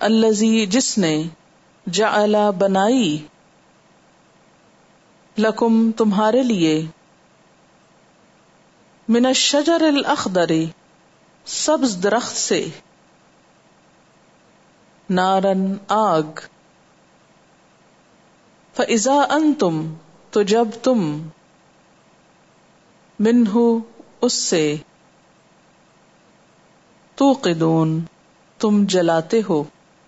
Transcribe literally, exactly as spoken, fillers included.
अल्लज़ी जिसने, जअला बनाई, लकुम तुम्हारे लिए, मिनश्शजरिल अख़दरी सब्ज़ दरख्त से, नारन आग, फ़इज़ा अंतुम तो जब तुम, मिन्हु उससे, तूक़िदून तुम जलाते हो।